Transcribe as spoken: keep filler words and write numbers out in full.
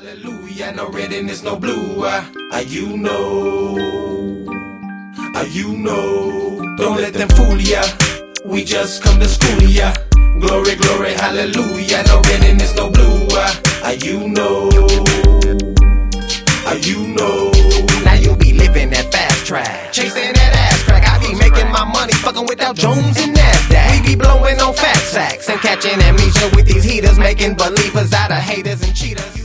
Hallelujah, no red and it's no blue. Uh, uh, you know, uh, you know. Don't let them fool ya. We just come to school ya. Glory, glory, hallelujah. No red and it's no blue. Uh, uh, you know, uh, you know. Now you be living that fast track, chasing that ass crack. I be making my money, fucking without Jones and Nasdaq. We be blowing on fat sacks and catching amnesia with these heaters, making believers out of haters and cheaters.